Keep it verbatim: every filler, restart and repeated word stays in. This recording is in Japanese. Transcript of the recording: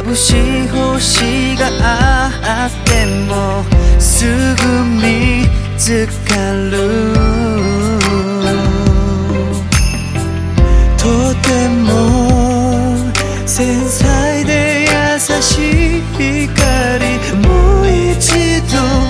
眩しい星があってもすぐ見つかる。とても繊細で優しい光、もう一度